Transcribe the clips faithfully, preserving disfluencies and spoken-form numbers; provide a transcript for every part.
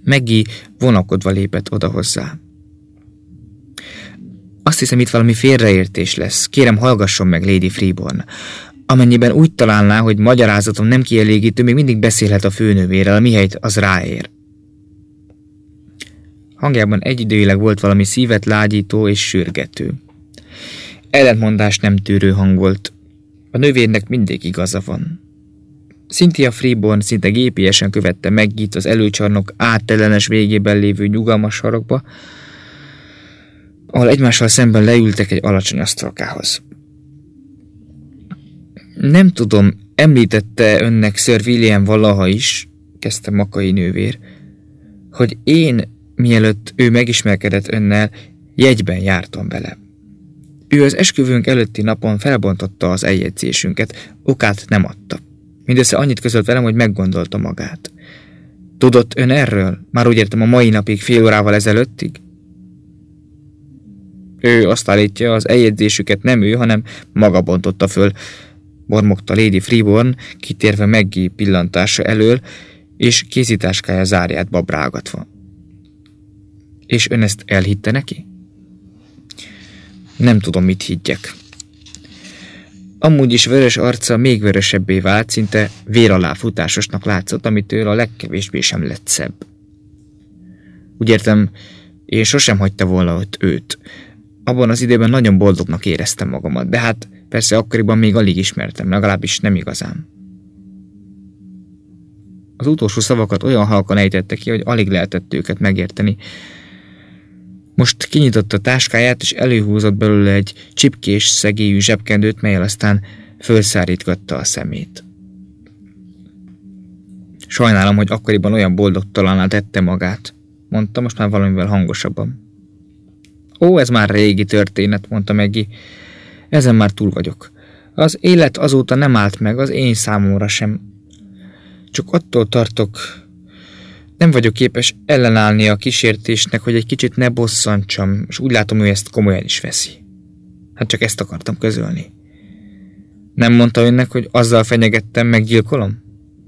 Maggie vonakodva lépett oda hozzá. Azt hiszem, itt valami félreértés lesz. Kérem, hallgasson meg, Lady Freeborn. Amennyiben úgy találná, hogy magyarázatom nem kielégítő, még mindig beszélhet a főnővérrel, mihelyt az ráér. Hangjában egyidejűleg volt valami szívet lágyító és sürgető. Ellentmondás nem tűrő hang volt. A nővérnek mindig igaza van. Cynthia Freeborn szinte gépiesen követte Maggie-t az előcsarnok áttellenes végében lévő nyugalmas sarokba, ahol egymással szemben leültek egy alacsony asztalkához. Nem tudom, említette önnek Sir William valaha is, kezdte Mackay nővér, hogy én, mielőtt ő megismerkedett önnel, jegyben jártam vele. Ő az esküvőnk előtti napon felbontotta az eljegyzésünket, okát nem adta. Mindössze annyit közölt velem, hogy meggondolta magát. Tudott ön erről? Már úgy értem a mai napig, fél órával ezelőttig? Ő azt állítja, az eljegyzésüket nem ő, hanem maga bontotta föl, mormogta Lady Freeborn, kitérve Maggie pillantása elől, és kézitáskája zárját babrágatva. És ön ezt elhitte neki? Nem tudom, mit higgyek. Amúgy is vörös arca még vörösebbé vált, szinte vér alá futásosnak látszott, amitől a legkevésbé sem lett szebb. Úgy értem, én sosem hagyta volna ott őt. Abban az időben nagyon boldognak éreztem magamat, de hát persze akkoriban még alig ismertem, legalábbis nem igazán. Az utolsó szavakat olyan halkan ejtette ki, hogy alig lehetett őket megérteni. Most kinyitotta táskáját, és előhúzott belőle egy csipkés szegélyű zsebkendőt, mellyel aztán fölszárítgatta a szemét. Sajnálom, hogy akkoriban olyan boldogtalanná tette magát, mondta most már valamivel hangosabban. Ó, ez már régi történet, mondta Maggie. Ezen már túl vagyok. Az élet azóta nem állt meg, az én számomra sem. Csak attól tartok, nem vagyok képes ellenállni a kísértésnek, hogy egy kicsit ne bosszantsam, és úgy látom, ő ezt komolyan is veszi. Hát csak ezt akartam közölni. Nem mondta önnek, hogy azzal fenyegettem, meggyilkolom?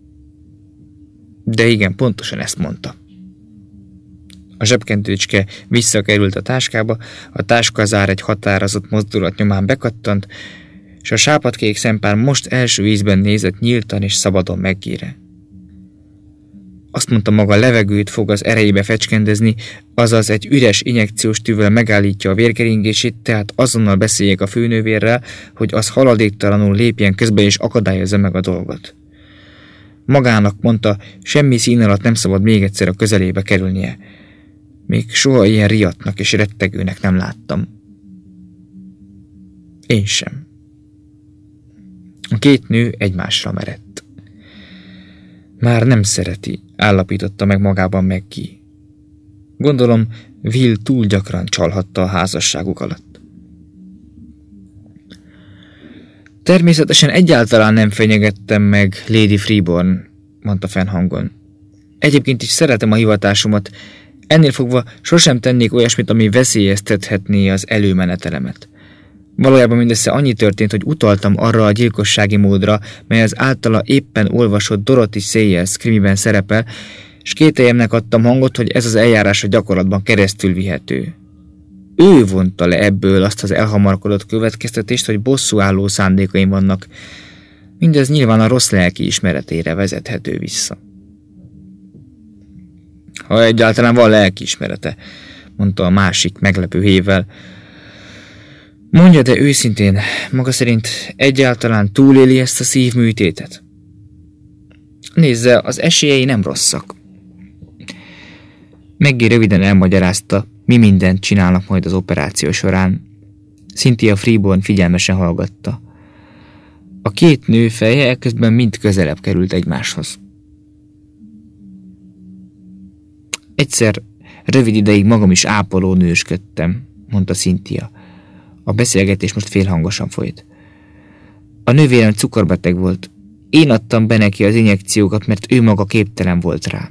De igen, pontosan ezt mondta. A zsebkendőcske visszakerült a táskába, a táskazár egy határozott mozdulat nyomán bekattant, és a sápadkék szempár most első ízben nézett nyíltan és szabadon Maggie-re. Azt mondta, maga levegőt fog az erejébe fecskendezni, azaz egy üres injekciós tűvel megállítja a vérkeringését, tehát azonnal beszéljék a főnővérrel, hogy az haladéktalanul lépjen közbe és akadályozza meg a dolgot. Magának mondta, semmi szín alatt nem szabad még egyszer a közelébe kerülnie. Még soha ilyen riadtnak és rettegőnek nem láttam. Én sem. A két nő egymásra merett. Már nem szereti, állapította meg magában Maggie. Gondolom, Will túl gyakran csalhatta a házasságuk alatt. Természetesen egyáltalán nem fenyegettem meg Lady Freeborn, mondta fennhangon. Egyébként is szeretem a hivatásomat, ennél fogva sosem tennék olyasmit, ami veszélyeztethetné az előmenetelemet. Valójában mindössze annyi történt, hogy utaltam arra a gyilkossági módra, mely az általa éppen olvasott Dorothy Sayers krimiben szerepel, és kételyemnek adtam hangot, hogy ez az eljárás a gyakorlatban keresztül vihető. Ő vonta le ebből azt az elhamarkodott következtetést, hogy bosszúálló szándékaim vannak. Mindez nyilván a rossz lelki ismeretére vezethető vissza. Ha egyáltalán van lelkiismerete, mondta a másik meglepő hévvel. Mondja, de őszintén, maga szerint egyáltalán túléli ezt a szívműtétet? Nézze, az esélyei nem rosszak. Maggie röviden elmagyarázta, mi mindent csinálnak majd az operáció során. Cynthia Freeborn figyelmesen hallgatta. A két nő feje ekközben mind közelebb került egymáshoz. Egyszer rövid ideig magam is ápoló nősködtem, mondta Cynthia. A beszélgetés most félhangosan folyt. A nővérem cukorbeteg volt. Én adtam be neki az injekciókat, mert ő maga képtelen volt rá.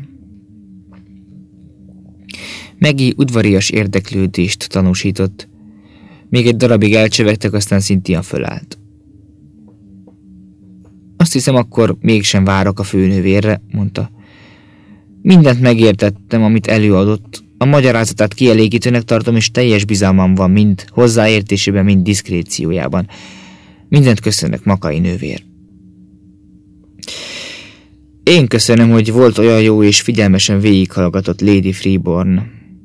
Maggie udvarias érdeklődést tanúsított. Még egy darabig elcsevegtek, aztán Cynthia fölállt. Azt hiszem, akkor mégsem várok a főnővérre, mondta. Mindent megértettem, amit előadott. A magyarázatát kielégítőnek tartom, és teljes bizalmam van mind hozzáértésében, mind diszkréciójában. Mindent köszönök, Makai nővér. Én köszönöm, hogy volt olyan jó és figyelmesen végighallgatott Lady Freeborn.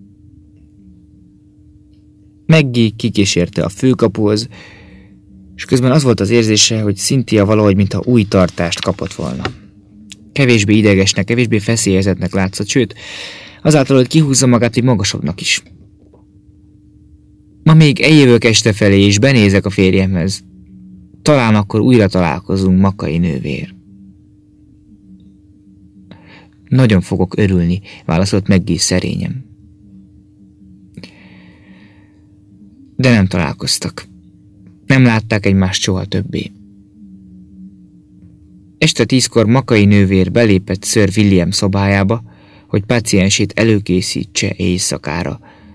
Maggie kikísérte a főkapuhoz, és közben az volt az érzése, hogy Cynthia valahogy mintha új tartást kapott volna. Kevésbé idegesnek, kevésbé feszélyezetnek látszott, sőt, azáltal, hogy kihúzza magát, hogy magasabbnak is. Ma még eljövök este felé, és benézek a férjemhez. Talán akkor újra találkozunk, Makai nővér. Nagyon fogok örülni, válaszolt Maggie szerényen. De nem találkoztak. Nem látták egymást soha többé. Este tízkor Makai nővér belépett Sir William szobájába, hogy páciensét előkészítse éjszakára.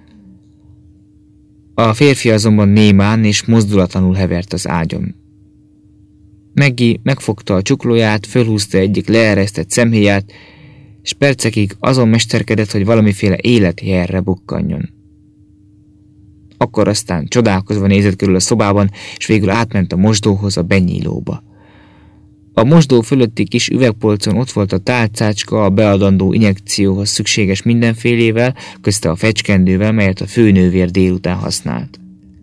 A férfi azonban némán és mozdulatlanul hevert az ágyon. Maggie megfogta a csuklóját, fölhúzta egyik leeresztett szemhéját, és percekig azon mesterkedett, hogy valamiféle életjelre bukkanjon. Akkor aztán csodálkozva nézett körül a szobában, és végül átment a mosdóhoz, a benyílóba. A mosdó fölötti kis üvegpolcon ott volt a tálcácska a beadandó injekcióhoz szükséges mindenfélével, közte a fecskendővel, melyet a főnővér délután használt.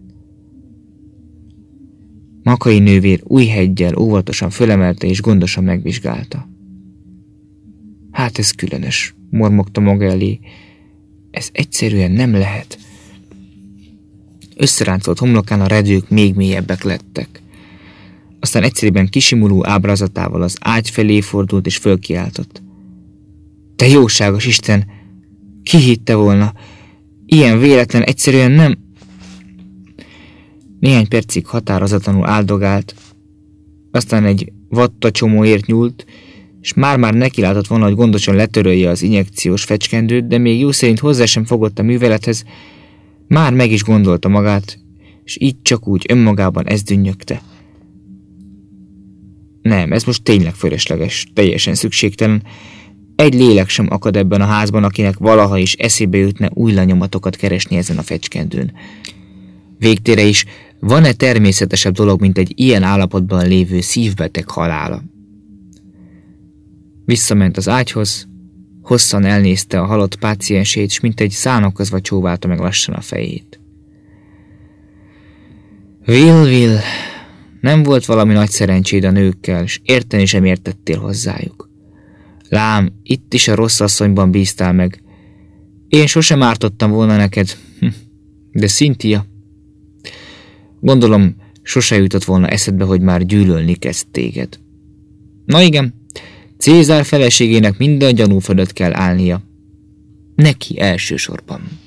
Makai nővér új heggyel óvatosan fölemelte és gondosan megvizsgálta. Hát ez különös, mormogta maga elé. Ez egyszerűen nem lehet. Összeráncolt homlokán a redők még mélyebbek lettek. Aztán egyszerűen kisimuló ábrázatával az ágy felé fordult és fölkiáltott. Te jóságos Isten! Ki hitte volna? Ilyen véletlen egyszerűen nem... Néhány percig határozatlanul áldogált, aztán egy vatta csomóért nyúlt, és már-már nekilátott volna, hogy gondosan letörölje az injekciós fecskendőt, de még jó szerint hozzá sem fogott a művelethez, már meg is gondolta magát, és így csak úgy önmagában ez dünnyögte. Nem, ez most tényleg fölösleges, teljesen szükségtelen. Egy lélek sem akad ebben a házban, akinek valaha is eszébe jutne új lenyomatokat keresni ezen a fecskendőn. Végtére is, van-e természetesebb dolog, mint egy ilyen állapotban lévő szívbeteg halála? Visszament az ágyhoz, hosszan elnézte a halott páciensét, s mint egy szánakozva csóválta meg lassan a fejét. Will, Will, nem volt valami nagy szerencséd a nőkkel, s érteni sem értettél hozzájuk. Lám, itt is a rossz asszonyban bíztál meg. Én sosem ártottam volna neked, de Cynthia... Gondolom, sose jutott volna eszedbe, hogy már gyűlölni kezd téged. Na igen, Cézár feleségének minden gyanú fölött kell állnia. Neki elsősorban.